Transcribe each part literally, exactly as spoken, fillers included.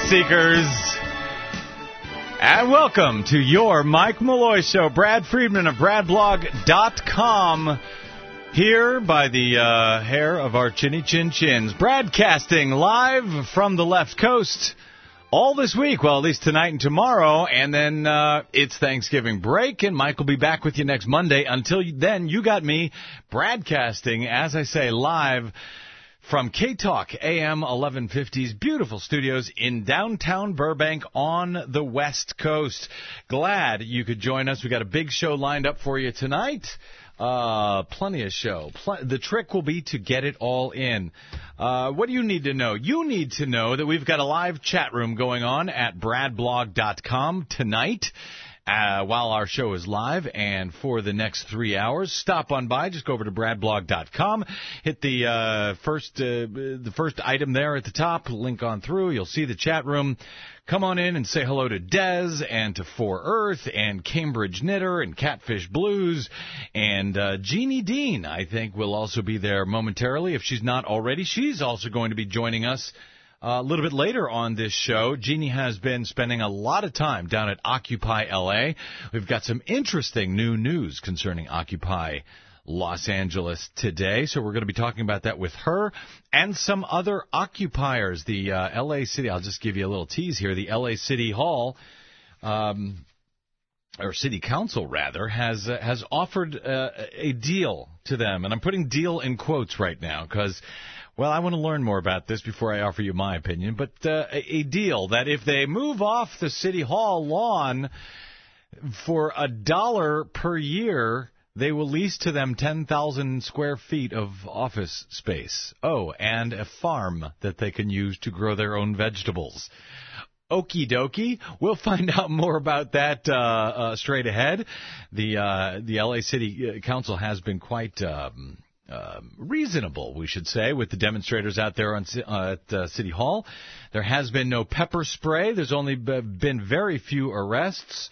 Seekers. And welcome to your Mike Malloy Show. Brad Friedman of brad blog dot com, here by the uh, hair of our chinny chin chins, broadcasting live from the left coast all this week, well, at least tonight and tomorrow, and then uh, it's Thanksgiving break, and Mike will be back with you next Monday. Until then, you got me broadcasting, as I say, live from K-Talk A M eleven fifty's beautiful studios in downtown Burbank on the West Coast. Glad you could join us. We got a big show lined up for you tonight. Uh, plenty of show. Pl- the trick will be to get it all in. Uh, what do you need to know? You need to know that we've got a live chat room going on at brad blog dot com tonight. Uh, while our show is live, and for the next three hours, stop on by. Just go over to brad blog dot com, hit the uh, first uh, the first item there at the top, link on through. You'll see the chat room. Come on in and say hello to Dez and to For Earth and Cambridge Knitter and Catfish Blues and uh, Jeannie Dean. I think will also be there momentarily if she's not already. She's also going to be joining us Uh, a little bit later on this show. Jeannie has been spending a lot of time down at Occupy L A. We've got some interesting new news concerning Occupy Los Angeles today, so we're going to be talking about that with her and some other occupiers. The uh, L A City, I'll just give you a little tease here, the L A City Hall, um, or City Council rather, has uh, has offered uh, a deal to them, and I'm putting deal in quotes right now because, well, I want to learn more about this before I offer you my opinion, but uh, a, a deal that if they move off the City Hall lawn for a dollar per year, they will lease to them ten thousand square feet of office space. Oh, and a farm that they can use to grow their own vegetables. Okie dokie. We'll find out more about that uh, uh, straight ahead. The uh, the L A City Council has been quite Um, Uh, reasonable, we should say, with the demonstrators out there on, uh, at uh, City Hall. There has been no pepper spray. There's only b- been very few arrests.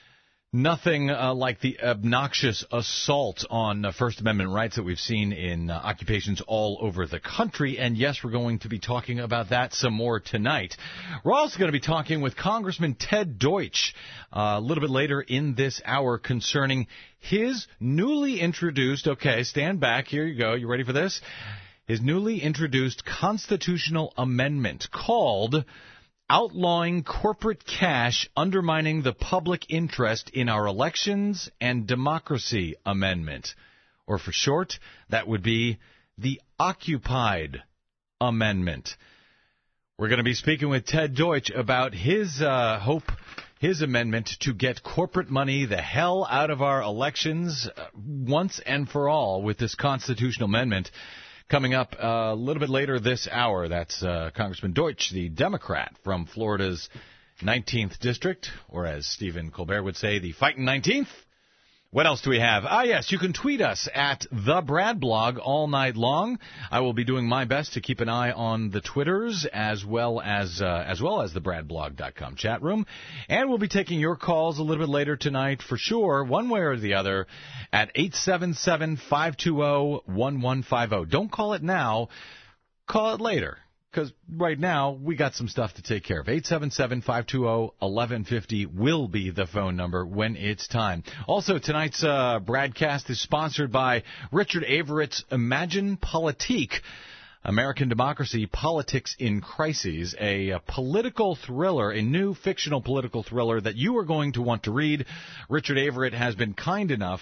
Nothing uh, like the obnoxious assault on uh, First Amendment rights that we've seen in uh, occupations all over the country. And yes, we're going to be talking about that some more tonight. We're also going to be talking with Congressman Ted Deutsch uh, a little bit later in this hour concerning his newly introduced, okay, stand back, here you go, you ready for this? His newly introduced constitutional amendment called Outlawing Corporate Cash Undermining the Public Interest in Our Elections and Democracy Amendment. Or for short, that would be the Occupied Amendment. We're going to be speaking with Ted Deutsch about his uh, hope, his amendment to get corporate money the hell out of our elections uh, once and for all with this constitutional amendment. Coming up uh, a little bit later this hour, that's uh, Congressman Deutsch, the Democrat from Florida's nineteenth District, or as Stephen Colbert would say, the Fightin' nineteenth. What else do we have? Ah, yes, you can tweet us at the Brad Blog all night long. I will be doing my best to keep an eye on the Twitters as well as uh, as well as the brad blog dot com chat room. And we'll be taking your calls a little bit later tonight for sure, one way or the other, at eight seven seven, five two zero, one one five zero. Don't call it now. Call it later. Because right now, we got some stuff to take care of. eight seven seven, five two zero, one one five zero will be the phone number when it's time. Also, tonight's uh, broadcast is sponsored by Richard Averett's Imagine Politique, American Democracy, Politics in Crises, a, a political thriller, a new fictional political thriller that you are going to want to read. Richard Averett has been kind enough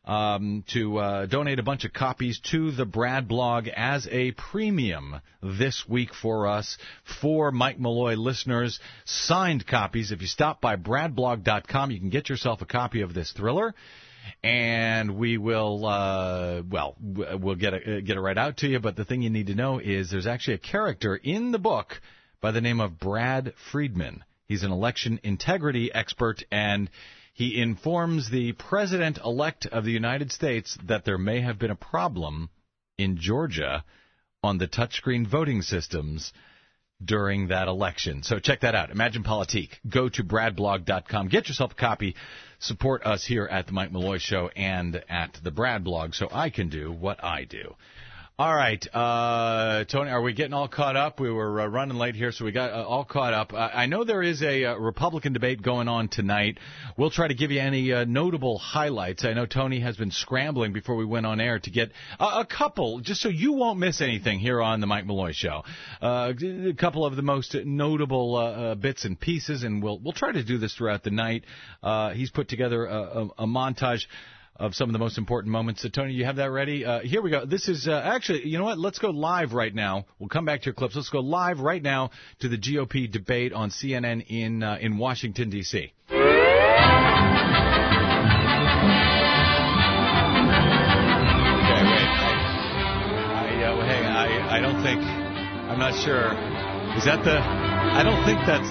um, to uh, donate a bunch of copies to the Brad Blog as a premium this week for us, for Mike Malloy listeners. Signed copies. If you stop by brad blog dot com, you can get yourself a copy of this thriller. And we will, uh, well, we'll get it, get it right out to you. But the thing you need to know is there's actually a character in the book by the name of Brad Friedman. He's an election integrity expert, and he informs the president-elect of the United States that there may have been a problem in Georgia on the touchscreen voting systems during that election. So check that out. Imagine Politique. Go to brad blog dot com. Get yourself a copy. Support us here at the Mike Malloy Show and at the Brad Blog so I can do what I do. All right, uh, Tony, are we getting all caught up? We were uh, running late here, so we got uh, all caught up. Uh, I know there is a uh, Republican debate going on tonight. We'll try to give you any uh, notable highlights. I know Tony has been scrambling before we went on air to get uh, a couple, just so you won't miss anything here on the Mike Malloy Show. Uh, a couple of the most notable uh, uh, bits and pieces, and we'll we'll try to do this throughout the night. Uh, he's put together a, a, a montage of some of the most important moments. So, Tony, you have that ready? Uh, here we go. This is uh, actually, you know what? Let's go live right now. We'll come back to your clips. Let's go live right now to the G O P debate on C N N in uh, in Washington, D C Okay, wait. I, I, uh, hang on. I, I don't think, I'm not sure. Is that the, I don't think that's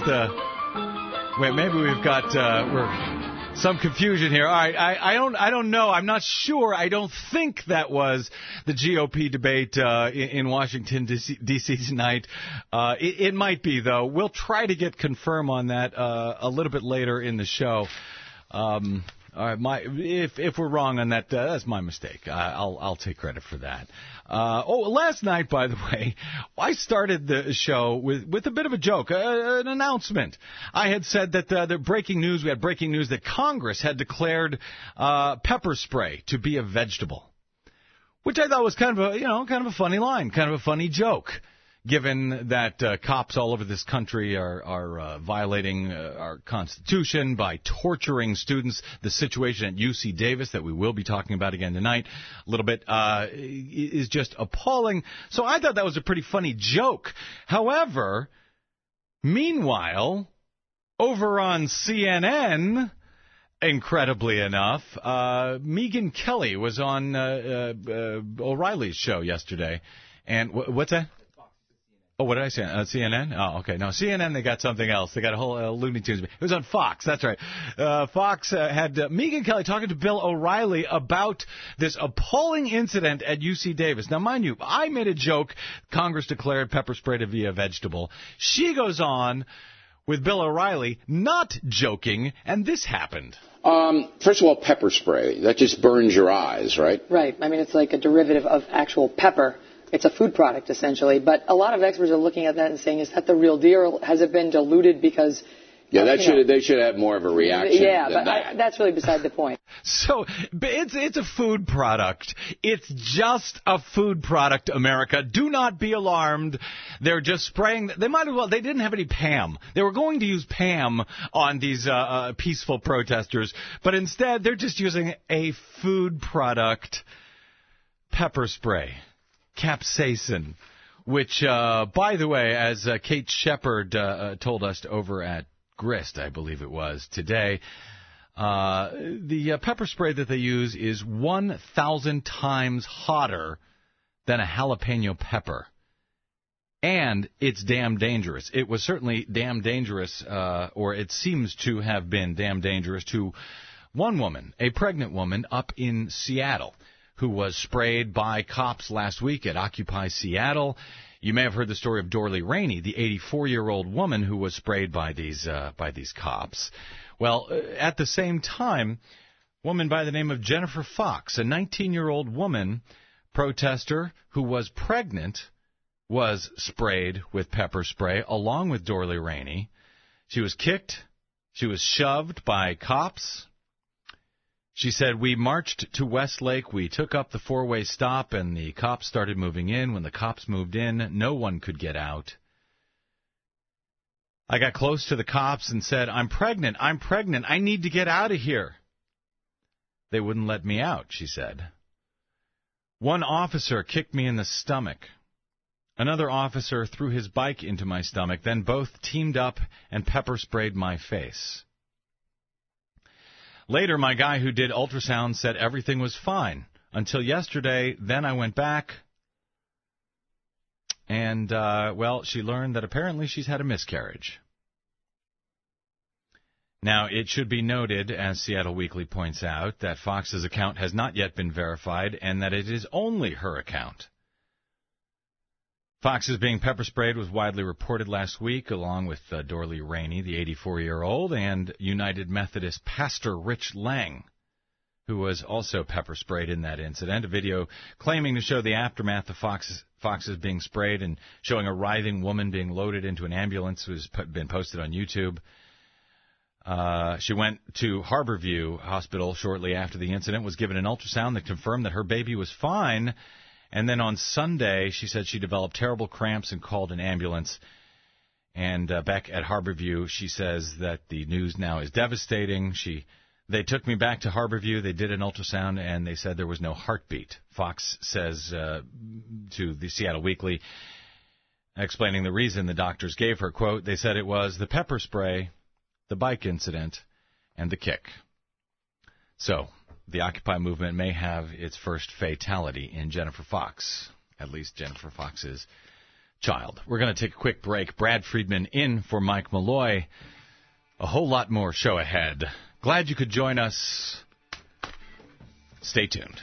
the, wait, maybe we've got, uh, we're, some confusion here. All right, I, I don't, I don't know. I'm not sure. I don't think that was the G O P debate uh, in, in Washington D C tonight. Uh, it, it might be, though. We'll try to get confirm on that uh, a little bit later in the show. Um, all right, my if if we're wrong on that, uh, that's my mistake. Uh, I'll I'll take credit for that. Uh, oh, last night, by the way, I started the show with with a bit of a joke, uh, an announcement. I had said that uh, the breaking news. We had breaking news that Congress had declared uh, pepper spray to be a vegetable, which I thought was kind of a you know kind of a funny line, kind of a funny joke. Given that uh, cops all over this country are, are uh, violating uh, our Constitution by torturing students, the situation at U C Davis that we will be talking about again tonight a little bit uh, is just appalling. So I thought that was a pretty funny joke. However, meanwhile, over on C N N, incredibly enough, uh, Megyn Kelly was on uh, uh, uh, O'Reilly's show yesterday. And w- what's that? Oh, what did I say? Uh, C N N? Oh, okay. No, C N N, they got something else. They got a whole uh, Looney Tunes. It was on Fox. That's right. Uh, Fox uh, had uh, Megyn Kelly talking to Bill O'Reilly about this appalling incident at U C Davis. Now, mind you, I made a joke. Congress declared pepper spray to be a vegetable. She goes on with Bill O'Reilly, not joking, and this happened. Um, first of all, pepper spray. That just burns your eyes, right? Right. I mean, it's like a derivative of actual pepper. It's a food product, essentially. But a lot of experts are looking at that and saying, is that the real deal? Has it been diluted because... Yeah, that should know, they should have more of a reaction. Yeah, than but that. I, that's really beside the point. So it's it's a food product. It's just a food product, America. Do not be alarmed. They're just spraying. They might as well. They didn't have any Pam. They were going to use Pam on these uh, uh, peaceful protesters, but instead they're just using a food product, pepper spray, capsaicin, which, uh, by the way, as uh, Kate Shepard uh, uh, told us over at Grist, I believe it was, today, uh, the uh, pepper spray that they use is one thousand times hotter than a jalapeno pepper. And it's damn dangerous. It was certainly damn dangerous, uh, or it seems to have been damn dangerous to one woman, a pregnant woman up in Seattle, who was sprayed by cops last week at Occupy Seattle. You may have heard the story of Dorley Rainey, the eighty-four-year-old woman who was sprayed by these uh, by these cops. Well, uh, at the same time, a woman by the name of Jennifer Fox, a nineteen-year-old woman protester who was pregnant, was sprayed with pepper spray along with Dorley Rainey. She was kicked. She was shoved by cops. She said, we marched to Westlake, we took up the four-way stop, and the cops started moving in. When the cops moved in, no one could get out. I got close to the cops and said, I'm pregnant, I'm pregnant, I need to get out of here. They wouldn't let me out, she said. One officer kicked me in the stomach. Another officer threw his bike into my stomach, then both teamed up and pepper sprayed my face. Later, my guy who did ultrasound said everything was fine until yesterday. Then I went back, and, uh, well, she learned that apparently she's had a miscarriage. Now, it should be noted, as Seattle Weekly points out, that Fox's account has not yet been verified and that it is only her account. Fox's being pepper sprayed was widely reported last week, along with uh, Dorley Rainey, the eighty-four-year-old, and United Methodist pastor Rich Lang, who was also pepper sprayed in that incident. A video claiming to show the aftermath of foxes, foxes being sprayed and showing a writhing woman being loaded into an ambulance has been posted on YouTube. Uh, she went to Harborview Hospital shortly after the incident, was given an ultrasound that confirmed that her baby was fine. And then on Sunday, she said she developed terrible cramps and called an ambulance. And uh, back at Harborview, she says that the news now is devastating. She... They took me back to Harborview. They did an ultrasound, and they said there was no heartbeat. Fox says uh, to the Seattle Weekly, explaining the reason the doctors gave her, quote, they said it was the pepper spray, the bike incident, and the kick. So the Occupy movement may have its first fatality in Jennifer Fox, at least Jennifer Fox's child. We're going to take a quick break. Brad Friedman in for Mike Malloy. A whole lot more show ahead. Glad you could join us. Stay tuned.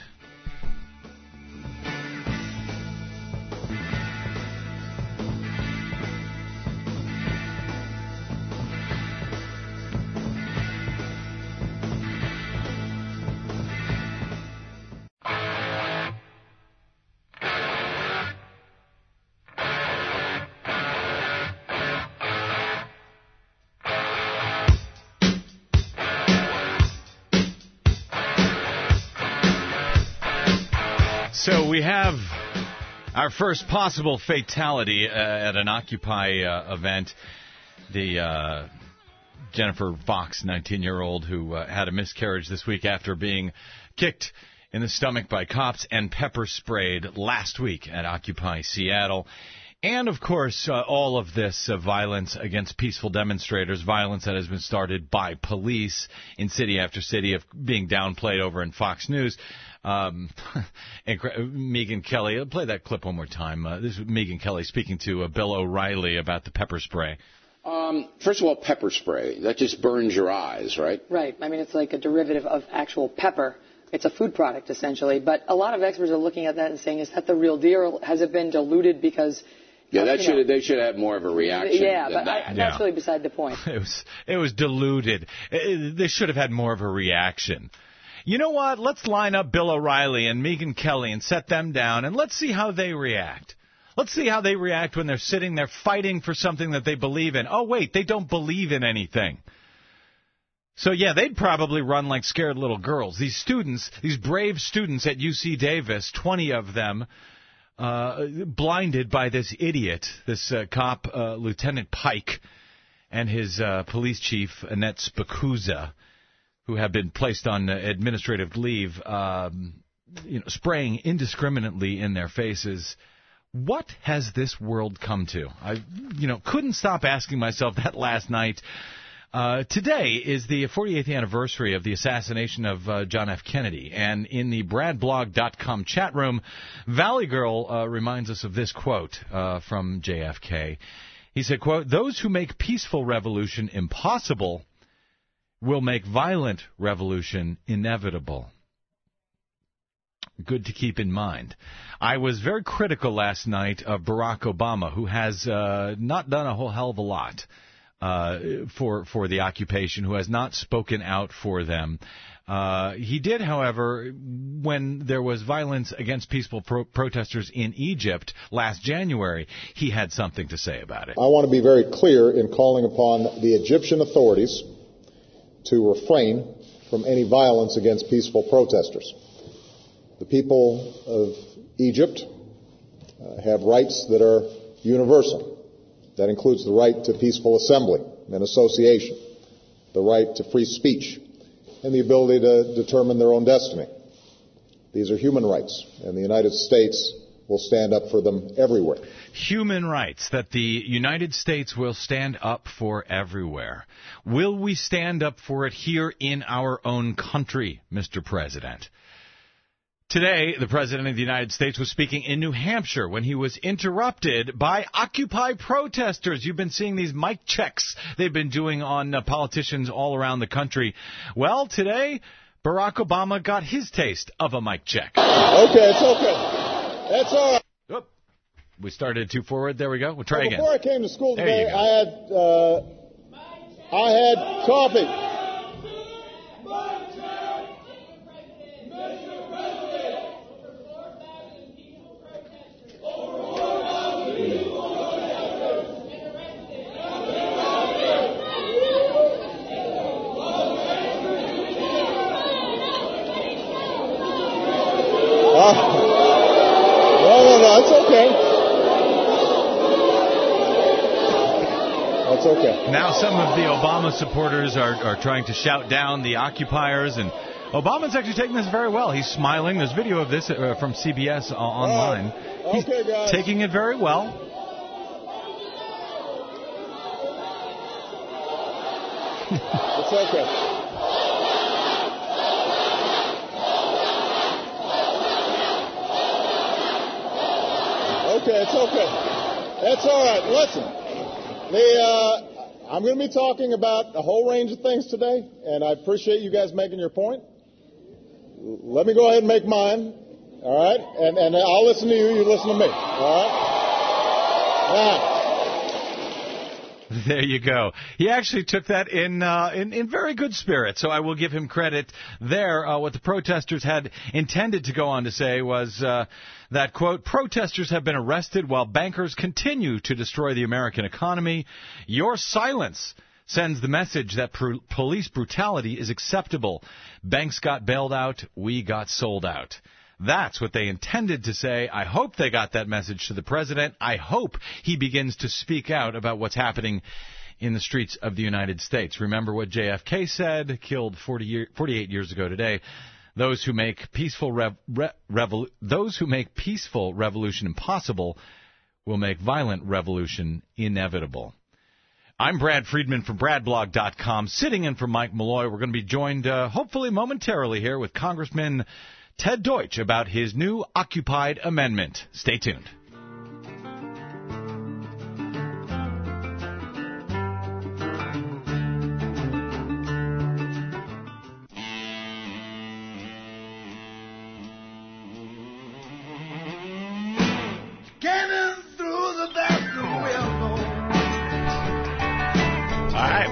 So we have our first possible fatality uh, at an Occupy uh, event. The uh, Jennifer Fox, nineteen-year-old, who uh, had a miscarriage this week after being kicked in the stomach by cops and pepper sprayed last week at Occupy Seattle. And, of course, uh, all of this uh, violence against peaceful demonstrators, violence that has been started by police in city after city, of being downplayed over in Fox News. Um, Megyn Kelly, I'll play that clip one more time. Uh, this is Megyn Kelly speaking to uh, Bill O'Reilly about the pepper spray. Um, first of all, pepper spray. That just burns your eyes, right? Right. I mean, it's like a derivative of actual pepper. It's a food product, essentially. But a lot of experts are looking at that and saying, is that the real deal? Has it been diluted because... Yeah, that you should know, they should have more of a reaction. Yeah, than but that. I, that's yeah. really beside the point. It was it was diluted. It, they should have had more of a reaction. You know what? Let's line up Bill O'Reilly and Megyn Kelly and set them down, and let's see how they react. Let's see how they react when they're sitting there fighting for something that they believe in. Oh, wait, they don't believe in anything. So, yeah, they'd probably run like scared little girls. These students, these brave students at U C Davis, twenty of them, Uh, blinded by this idiot, this uh, cop, uh, Lieutenant Pike, and his uh, police chief, Annette Spacuzza, who have been placed on uh, administrative leave, um, you know, spraying indiscriminately in their faces. What has this world come to? I, you know, couldn't stop asking myself that last night. Uh, today is the forty-eighth anniversary of the assassination of uh, John F. Kennedy, and in the brad blog dot com chat room, Valley Girl uh, reminds us of this quote uh, from J F K. He said, quote, "Those who make peaceful revolution impossible will make violent revolution inevitable." Good to keep in mind. I was very critical last night of Barack Obama, who has uh, not done a whole hell of a lot Uh, for for the occupation, who has not spoken out for them. Uh, he did, however, when there was violence against peaceful pro- protesters in Egypt last January, he had something to say about it. I want to be very clear in calling upon the Egyptian authorities to refrain from any violence against peaceful protesters. The people of Egypt uh, have rights that are universal. That includes the right to peaceful assembly and association, the right to free speech, and the ability to determine their own destiny. These are human rights, and the United States will stand up for them everywhere. Human rights that the United States will stand up for everywhere. Will we stand up for it here in our own country, Mister President? Today, the President of the United States was speaking in New Hampshire when he was interrupted by Occupy protesters. You've been seeing these mic checks they've been doing on uh, politicians all around the country. Well, today, Barack Obama got his taste of a mic check. Okay, it's okay. That's all right. Oop. We started too forward. There we go. We'll try well, again. Before I came to school today, I had uh, I had coffee. no, no, no, it's okay. That's okay. Now some of the Obama supporters are, are trying to shout down the occupiers, and Obama's actually taking this very well. He's smiling. There's video of this uh, from C B S uh, online. Right. He's okay, guys. taking it very well. It's okay. Okay, it's okay. That's all right. Listen. The, uh, I'm going to be talking about a whole range of things today, and I appreciate you guys making your point. Let me go ahead and make mine, all right? And, and I'll listen to you, you listen to me, all right? Now. There you go. He actually took that in, uh, in in very good spirit, so I will give him credit there. Uh, what the protesters had intended to go on to say was uh, that, quote, protesters have been arrested while bankers continue to destroy the American economy. Your silence sends the message that pr- police brutality is acceptable. Banks got bailed out. We got sold out. That's what they intended to say. I hope they got that message to the president. I hope he begins to speak out about what's happening in the streets of the United States. Remember what J F K said, killed forty year, forty-eight years ago today. Those who make peaceful rev, re, revol, those who make peaceful revolution impossible will make violent revolution inevitable. I'm Brad Friedman from Brad Blog dot com, sitting in for Mike Malloy. We're going to be joined, uh, hopefully momentarily here, with Congressman Ted Deutsch about his new Occupied Amendment. Stay tuned. Cannon through the bathroom window. All right.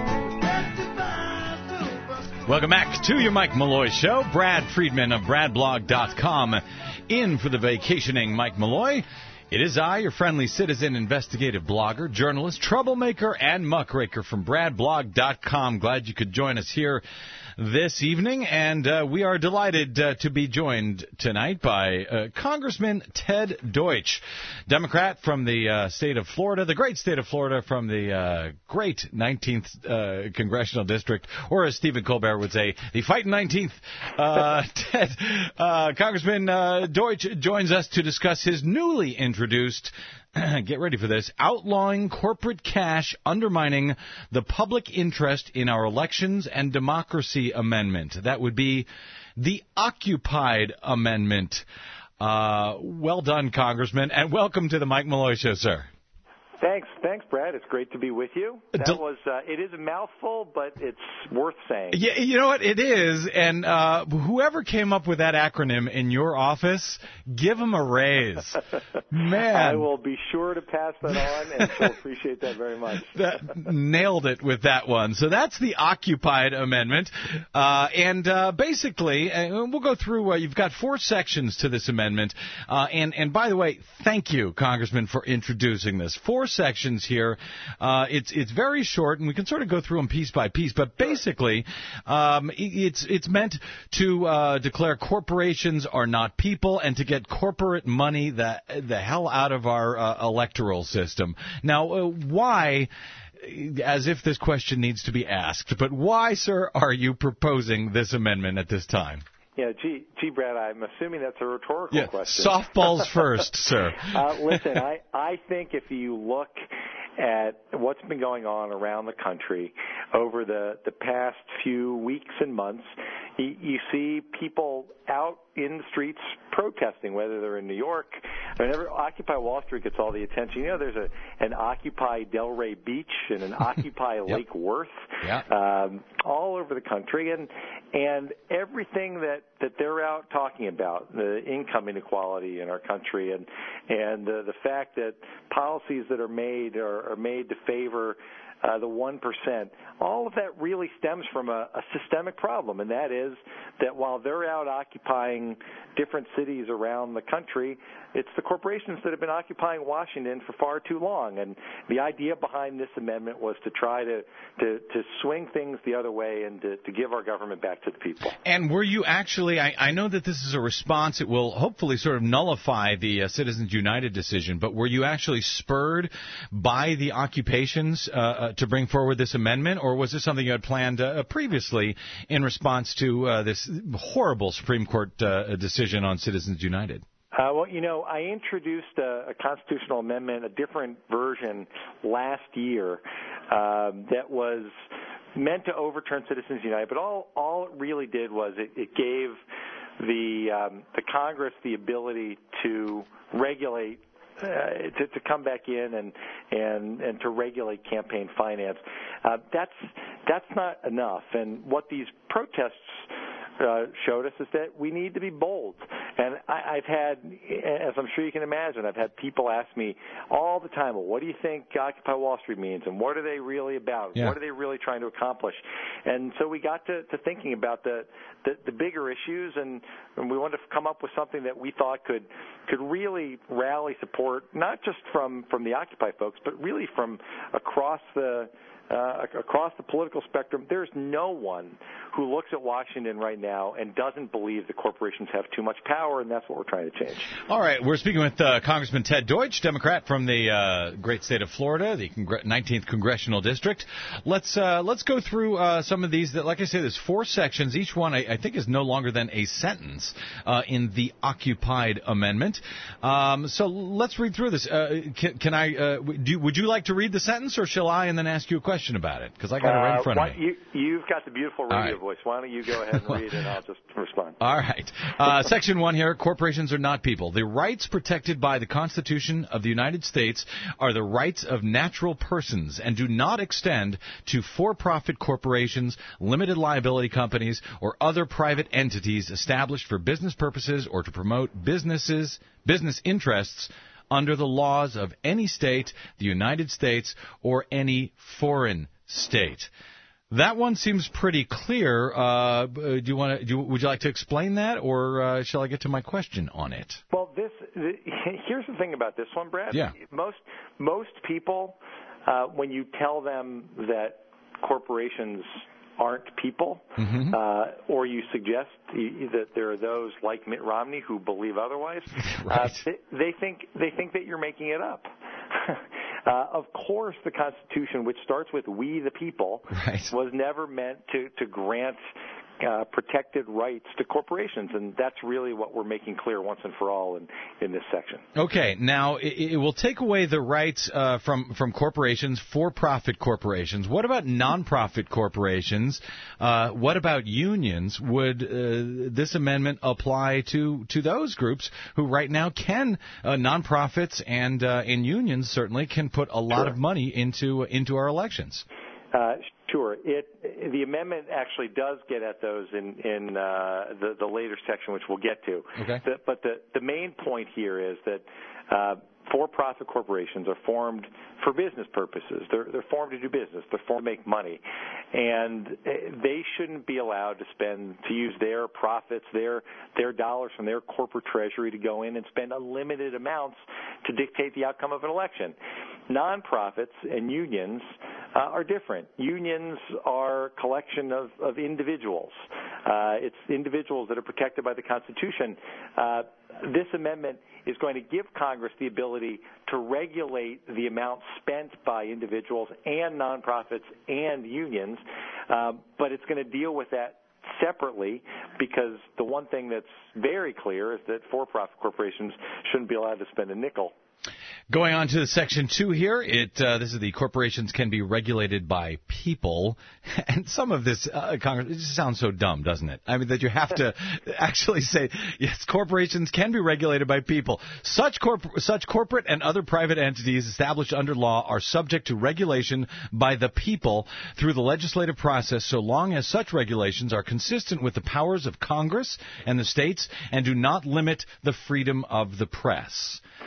Welcome back to your Mike Malloy Show. Brad Friedman of Brad Blog dot com in for the vacationing Mike Malloy. It is I, your friendly citizen, investigative blogger, journalist, troublemaker, and muckraker from Brad Blog dot com. Glad you could join us here this evening, and uh, we are delighted uh, to be joined tonight by uh, Congressman Ted Deutsch, Democrat from the uh, state of Florida, the great state of Florida, from the uh, great nineteenth uh, Congressional District, or as Stephen Colbert would say, the fighting nineteenth. Uh, Ted, uh, Congressman uh, Deutsch joins us to discuss his newly introduced, get ready for this, outlawing corporate cash undermining the public interest in our elections and democracy amendment. That would be the Occupied Amendment. Uh, well done, Congressman, and welcome to the Mike Malloy Show, sir. Thanks, thanks, Brad. It's great to be with you. That was, uh, it is a mouthful, but it's worth saying. Yeah, you know what? It is, and uh, whoever came up with that acronym in your office, give them a raise. Man. I will be sure to pass that on, and she'll appreciate that very much. That, nailed it with that one. So that's the Occupied Amendment, uh, and uh, basically, uh, we'll go through, uh, you've got four sections to this amendment, uh, and, and by the way, thank you, Congressman, for introducing this. Four sections here. Uh, it's it's very short, and we can sort of go through them piece by piece. But basically, um, it's it's meant to uh, declare corporations are not people, and to get corporate money the the hell out of our uh, electoral system. Now, uh, why? As if this question needs to be asked, but why, sir, are you proposing this amendment at this time? Yeah, gee, gee, Brad, I'm assuming that's a rhetorical yeah, question. Softballs first, sir. Uh, listen, I, I think if you look at what's been going on around the country over the, the past few weeks and months, you, you see people out in the streets protesting, whether they're in New York. Whenever Occupy Wall Street gets all the attention, you know, there's a an Occupy Delray Beach and an Occupy yep. Lake Worth, yep. um, all over the country, and and everything that, that they're out talking about, the income inequality in our country, and and uh, the fact that policies that are made are, are made to favor Uh, the one percent, all of that really stems from a, a systemic problem, and that is that while they're out occupying different cities around the country, it's the corporations that have been occupying Washington for far too long. And the idea behind this amendment was to try to, to, to swing things the other way and to, to give our government back to the people. And were you actually, I, I know that this is a response, it will hopefully sort of nullify the uh, Citizens United decision, but were you actually spurred by the occupations uh, uh, to bring forward this amendment, or was this something you had planned uh, previously in response to uh, this horrible Supreme Court uh, decision on Citizens United? Uh, well, you know, I introduced a, a constitutional amendment, a different version last year uh, that was meant to overturn Citizens United, but all all it really did was it, it gave the um, the Congress the ability to regulate, uh, to, to come back in and and and to regulate campaign finance. Uh, that's that's not enough, and what these protests Uh, showed us is that we need to be bold. And I, I've had, as I'm sure you can imagine, I've had people ask me all the time, well, what do you think Occupy Wall Street means, and what are they really about? Yeah. What are they really trying to accomplish? And so we got to, to thinking about the, the, the bigger issues, and, and we wanted to come up with something that we thought could could really rally support, not just from, from the Occupy folks, but really from across the Uh, across the political spectrum. There's no one who looks at Washington right now and doesn't believe the corporations have too much power, and that's what we're trying to change. All right, we're speaking with uh, Congressman Ted Deutsch, Democrat from the uh, great state of Florida, the Congre- nineteenth Congressional District. Let's uh, let's go through uh, some of these. That, like I say, there's four sections. Each one, I, I think, is no longer than a sentence uh, in the Occupied Amendment. Um, so let's read through this. Uh, can, can I? Uh, do, would you like to read the sentence, or shall I, and then ask you a question about it? Because I got it right in front uh, of me. You, you've got the beautiful radio right. voice. Why don't you go ahead and read it, and I'll just respond. All right. Uh, section one here, corporations are not people. The rights protected by the Constitution of the United States are the rights of natural persons and do not extend to for-profit corporations, limited liability companies, or other private entities established for business purposes or to promote businesses, business interests under the laws of any state, the United States, or any foreign state. That one seems pretty clear. Uh, do you want to? Do, would you like to explain that, or uh, shall I get to my question on it? Well, this the, here's the thing about this one, Brad. Yeah. Most most people, uh, when you tell them that corporations aren't people, mm-hmm. uh, or you suggest that there are those like Mitt Romney who believe otherwise, right. uh, they, they think they think that you're making it up. Uh, of course, the Constitution, which starts with "we the people," right. was never meant to, to grant uh, protected rights to corporations, and that's really what we're making clear once and for all in, in this section. Okay, now it, it will take away the rights uh, from from corporations, for-profit corporations. What about non-profit corporations? Uh, what about unions? Would uh, this amendment apply to, to those groups who right now can, uh, non-profits and uh, and unions certainly can put a lot sure. of money into into our elections? Uh, sure. It the amendment actually does get at those in in uh, the the later section, which we'll get to. Okay. The, but the the main point here is that uh, for-profit corporations are formed for business purposes. They're they're formed to do business. They're formed to make money, and they shouldn't be allowed to spend to use their profits, their their dollars from their corporate treasury to go in and spend unlimited amounts to dictate the outcome of an election. Nonprofits and unions uh, are different. Unions are a collection of, of individuals. Uh, it's individuals that are protected by the Constitution. Uh, this amendment is going to give Congress the ability to regulate the amount spent by individuals and nonprofits and unions, uh, but it's going to deal with that separately, because the one thing that's very clear is that for-profit corporations shouldn't be allowed to spend a nickel. Going on to section two here, it uh, this is the corporations can be regulated by people, and some of this, uh, Congress, it just sounds so dumb, doesn't it? I mean, that you have to actually say, yes, corporations can be regulated by people. Such corp- such corporate and other private entities established under law are subject to regulation by the people through the legislative process, so long as such regulations are consistent with the powers of Congress and the states and do not limit the freedom of the press.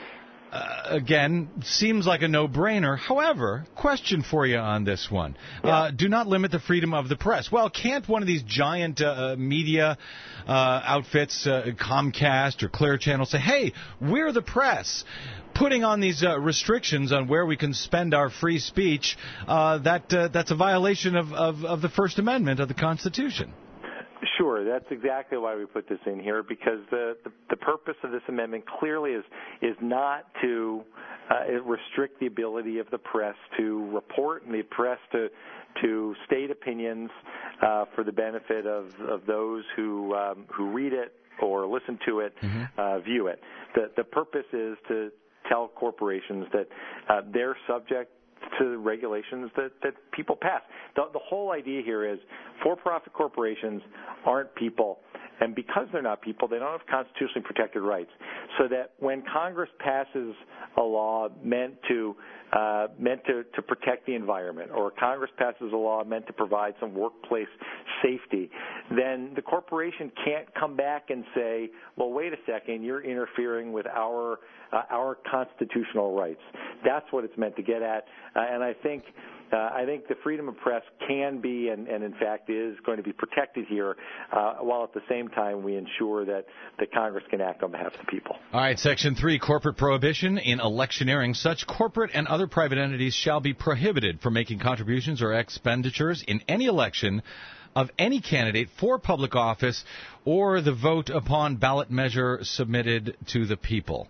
Uh, again, seems like a no-brainer. However, question for you on this one. Yeah. Uh, do not limit the freedom of the press. Well, can't one of these giant uh, media uh, outfits, uh, Comcast or Clear Channel, say, hey, we're the press, putting on these uh, restrictions on where we can spend our free speech, uh, that uh, that's a violation of, of, of the First Amendment of the Constitution? Sure, that's exactly why we put this in here, because the, the, the purpose of this amendment clearly is is not to uh, restrict the ability of the press to report and the press to to state opinions uh, for the benefit of, of those who um, who read it or listen to it, mm-hmm. uh, view it. The the purpose is to tell corporations that uh, they're subject to regulations that, that people pass. The, the whole idea here is for-profit corporations aren't people, and because they're not people, they don't have constitutionally protected rights. So that when Congress passes a law meant to uh, meant to, to protect the environment, or Congress passes a law meant to provide some workplace safety, then the corporation can't come back and say, well, wait a second, you're interfering with our uh, our constitutional rights. That's what it's meant to get at, uh, and I think Uh, I think the freedom of press can be, and, and in fact is, going to be protected here, uh, while at the same time we ensure that, that Congress can act on behalf of the people. All right, Section three, corporate prohibition in electioneering. Such corporate and other private entities shall be prohibited from making contributions or expenditures in any election of any candidate for public office or the vote upon ballot measure submitted to the people.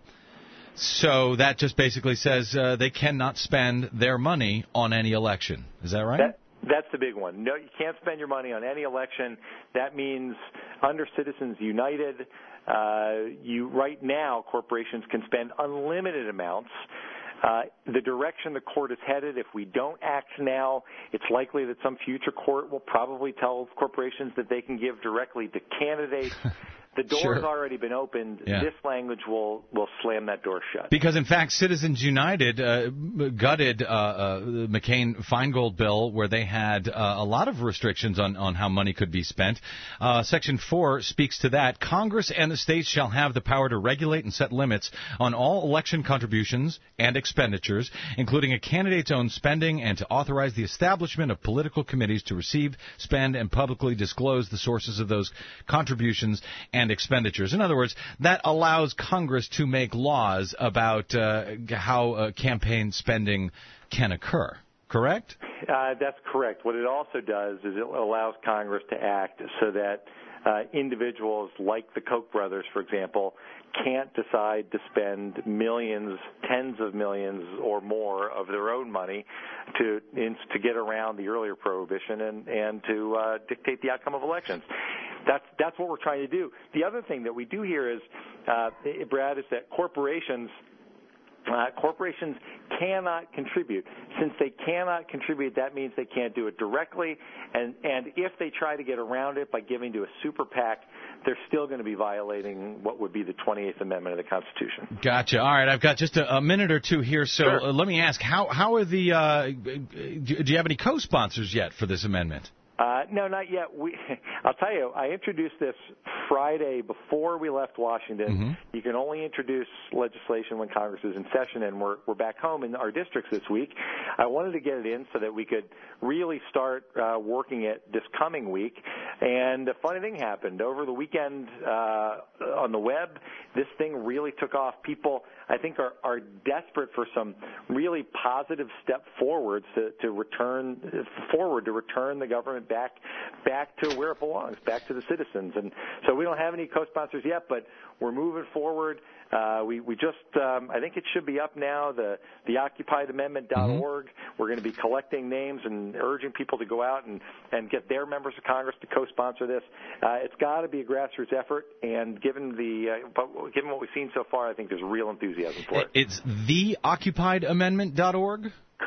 So that just basically says uh, they cannot spend their money on any election. Is that right? That, that's the big one. No, you can't spend your money on any election. That means under Citizens United, uh, you right now corporations can spend unlimited amounts. Uh, the direction the court is headed, if we don't act now, it's likely that some future court will probably tell corporations that they can give directly to candidates. The door Sure. has already been opened. Yeah. This language will, will slam that door shut. Because, in fact, Citizens United uh, gutted uh, uh, the McCain-Feingold bill where they had uh, a lot of restrictions on, on how money could be spent. Uh, Section four speaks to that. Congress and the states shall have the power to regulate and set limits on all election contributions and expenditures, including a candidate's own spending, and to authorize the establishment of political committees to receive, spend, and publicly disclose the sources of those contributions and expenditures. In other words, that allows Congress to make laws about uh, how uh, campaign spending can occur, correct? Uh, that's correct. What it also does is it allows Congress to act so that uh, individuals like the Koch brothers, for example, can't decide to spend millions, tens of millions or more of their own money to in, to get around the earlier prohibition and, and to uh, dictate the outcome of elections. That's that's what we're trying to do. The other thing that we do here is, uh, Brad, is that corporations uh, corporations cannot contribute. Since they cannot contribute, that means they can't do it directly. And and if they try to get around it by giving to a super PAC, they're still going to be violating what would be the twenty-eighth Amendment of the Constitution. Gotcha. All right, I've got just a, a minute or two here, so Sure. uh, let me ask: how how are the? Uh, do you have any co-sponsors yet for this amendment? Uh, no, not yet. We, I'll tell you, I introduced this Friday before we left Washington. Mm-hmm. You can only introduce legislation when Congress is in session, and we're, we're back home in our districts this week. I wanted to get it in so that we could really start uh, working it this coming week. And a funny thing happened. Over the weekend uh, on the web, this thing really took off. People, I think, are, are desperate for some really positive step forwards to, to return forward to return the government back back to where it belongs, back to the citizens. And so we don't have any co-sponsors yet, but we're moving forward. Uh, we, we just, um, I think it should be up now, the, the Occupied Amendment dot org. Mm-hmm. We're going to be collecting names and urging people to go out and, and get their members of Congress to co-sponsor this. Uh, it's got to be a grassroots effort, and given the, uh, but given what we've seen so far, I think there's real enthusiasm for it. It's the Occupied Amendment dot org? Correct.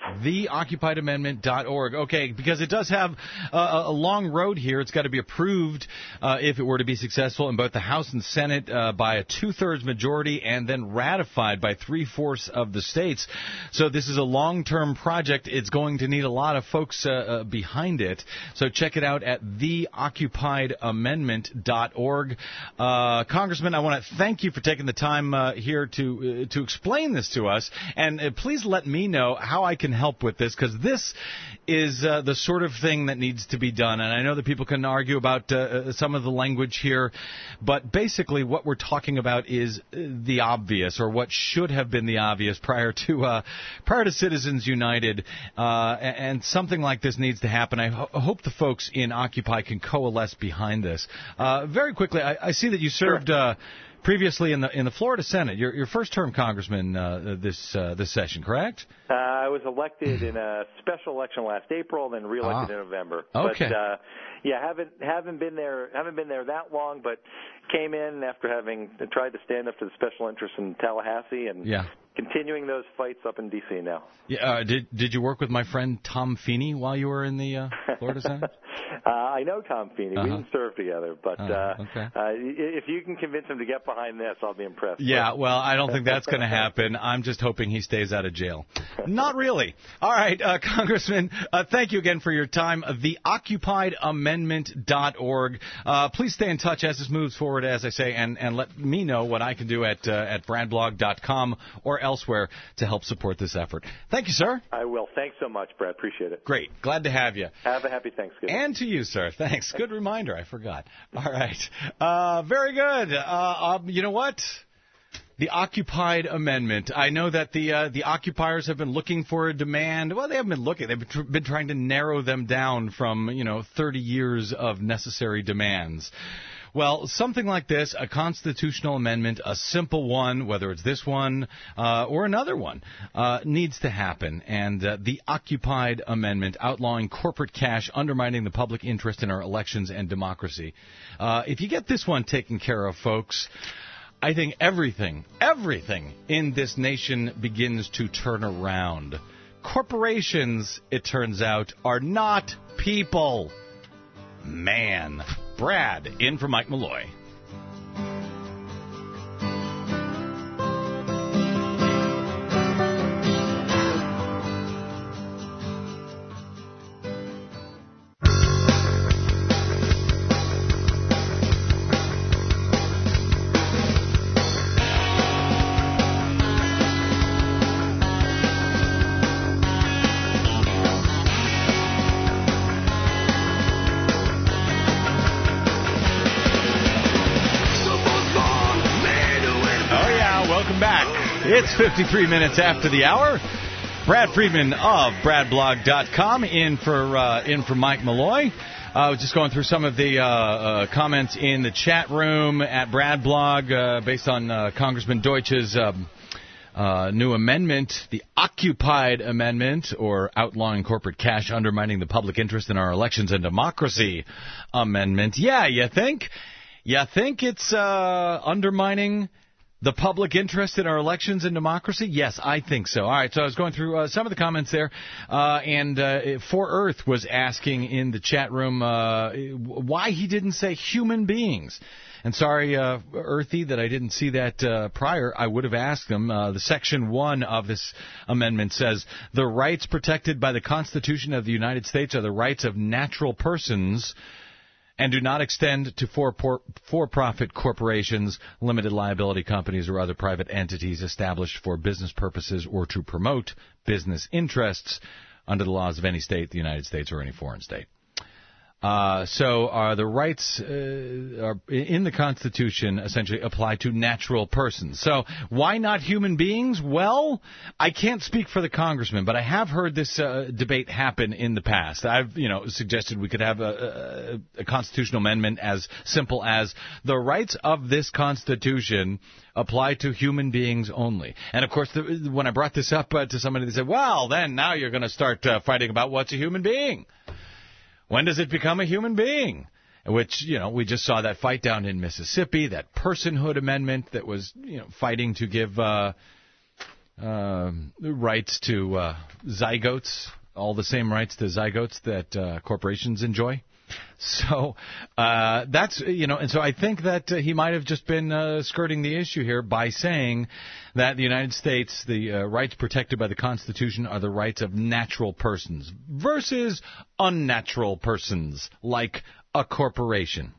the occupied amendment dot org. Okay, because it does have uh, a long road here. It's got to be approved uh, if it were to be successful in both the House and Senate uh, by a two-thirds majority and then ratified by three-fourths of the states. So this is a long-term project. It's going to need a lot of folks uh, uh, behind it. So check it out at the occupied amendment dot org. Uh, Congressman, I want to thank you for taking the time uh, here to uh, to explain this to us. And uh, please let me know how I can help with this, because this is uh, the sort of thing that needs to be done. And I know that people can argue about uh, some of the language here, but basically what we're talking about is the obvious, or what should have been the obvious prior to uh, prior to Citizens United. Uh, and something like this needs to happen. I ho- hope the folks in Occupy can coalesce behind this. Uh, very quickly, I, I see that you served uh, previously in the in the Florida Senate. Your, your first term, Congressman, uh, this uh, this session, correct? Uh, I was elected in a special election last April, then reelected ah. in November. Okay. But, uh, yeah, haven't haven't been there haven't been there that long, but came in after having tried to stand up to the special interests in Tallahassee, and yeah. continuing those fights up in D C now. Yeah. Uh, did did you work with my friend Tom Feeney while you were in the uh, Florida Senate? uh, I know Tom Feeney. Uh-huh. We didn't serve together, but uh, uh, okay. uh, if you can convince him to get behind this, I'll be impressed. Yeah, well, I don't think that's going to happen. I'm just hoping he stays out of jail. Not really. All right, uh, Congressman, uh, thank you again for your time. the occupied amendment dot org. Uh, please stay in touch as this moves forward, as I say, and, and let me know what I can do at uh, at brad blog dot com or elsewhere to help support this effort. Thank you, sir. I will. Thanks so much, Brad. Appreciate it. Great. Glad to have you. Have a happy Thanksgiving. And to you, sir. Thanks. Good reminder. I forgot. All right. Uh, very good. Uh, um, you know what? The Occupied Amendment. I know that the uh, the occupiers have been looking for a demand. Well, they haven't been looking. They've been, tr- been trying to narrow them down from, you know, thirty years of necessary demands. Well, something like this, a constitutional amendment, a simple one, whether it's this one uh, or another one, uh, needs to happen. And uh, the Occupied Amendment, outlawing corporate cash, undermining the public interest in our elections and democracy. Uh, if you get this one taken care of, folks, I think everything, everything in this nation begins to turn around. Corporations, it turns out, are not people. Man. Brad, in for Mike Malloy. It's fifty-three minutes after the hour. Brad Friedman of brad blog dot com in for uh, in for Mike Malloy. I uh, was just going through some of the uh, uh, comments in the chat room at Bradblog uh, based on uh, Congressman Deutsch's um, uh, new amendment, the Occupied Amendment, or outlawing corporate cash, undermining the public interest in our elections and democracy amendment. Yeah, you think? You think it's uh, undermining the public interest in our elections and democracy? Yes, I think so. All right, so I was going through uh, some of the comments there, uh, and uh, For Earth was asking in the chat room uh, why he didn't say human beings. And sorry, uh, Earthy, that I didn't see that uh, prior. I would have asked him. Uh, the Section one of this amendment says, the rights protected by the Constitution of the United States are the rights of natural persons and do not extend to for, for-profit corporations, limited liability companies, or other private entities established for business purposes or to promote business interests under the laws of any state, the United States, or any foreign state. Uh, so uh, the rights uh, are in the Constitution essentially apply to natural persons. So why not human beings? Well, I can't speak for the congressman, but I have heard this uh, debate happen in the past. I've, you know, suggested we could have a, a, a constitutional amendment as simple as the rights of this Constitution apply to human beings only. And, of course, the, when I brought this up uh, to somebody, they said, well, then now you're going to start uh, fighting about what's a human being. When does it become a human being? Which, you know, we just saw that fight down in Mississippi, that personhood amendment that was, you know, fighting to give uh, uh, rights to uh, zygotes, all the same rights to zygotes that uh, corporations enjoy. So uh, that's, you know, and so I think that uh, he might have just been uh, skirting the issue here by saying that the United States, the uh, rights protected by the Constitution are the rights of natural persons versus unnatural persons like a corporation.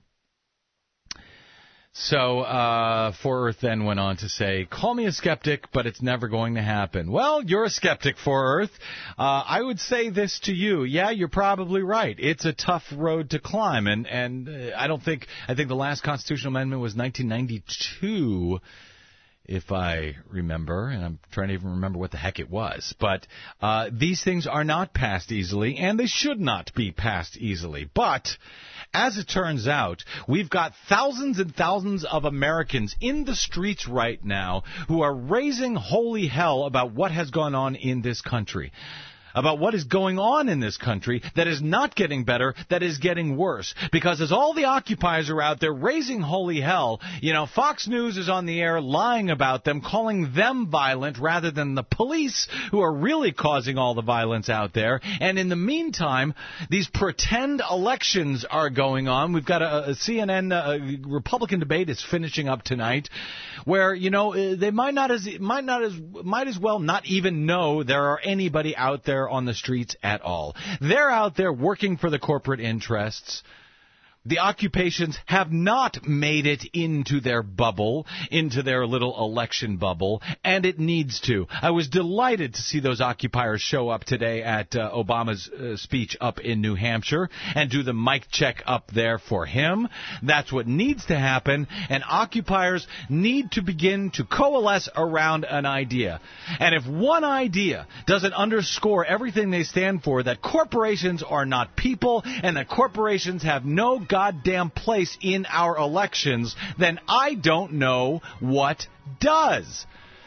So, uh, Four Earth then went on to say, call me a skeptic, but it's never going to happen. Well, you're a skeptic, Four Earth. Uh, I would say this to you. Yeah, you're probably right. It's a tough road to climb, and, and uh, I don't think, I think the last constitutional amendment was nineteen ninety-two, if I remember, and I'm trying to even remember what the heck it was. But uh, these things are not passed easily, and they should not be passed easily. But as it turns out, we've got thousands and thousands of Americans in the streets right now who are raising holy hell about what has gone on in this country, about what is going on in this country that is not getting better, that is getting worse. Because as all the occupiers are out there raising holy hell, you know, Fox News is on the air lying about them, calling them violent rather than the police who are really causing all the violence out there. And in the meantime, these pretend elections are going on. We've got a, a C N N uh, Republican debate is finishing up tonight, where, you know, they might not as might not as might as well not even know there are anybody out there on the streets at all. They're out there working for the corporate interests. The occupations have not made it into their bubble, into their little election bubble, and it needs to. I was delighted to see those occupiers show up today at uh, Obama's uh, speech up in New Hampshire and do the mic check up there for him. That's what needs to happen, and occupiers need to begin to coalesce around an idea. And if one idea doesn't underscore everything they stand for, that corporations are not people and that corporations have no goddamn place in our elections, then I don't know what does.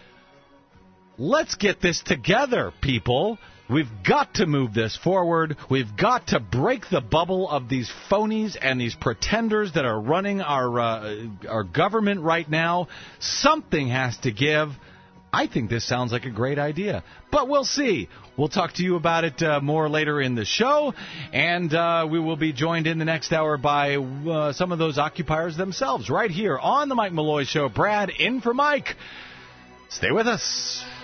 Let's get this together, people. We've got to move this forward. We've got to break the bubble of these phonies and these pretenders that are running our uh, our government right now. Something has to give. I think this sounds like a great idea, but we'll see. We'll talk to you about it uh, more later in the show, and uh, we will be joined in the next hour by uh, some of those occupiers themselves right here on the Mike Malloy Show. Brad in for Mike. Stay with us.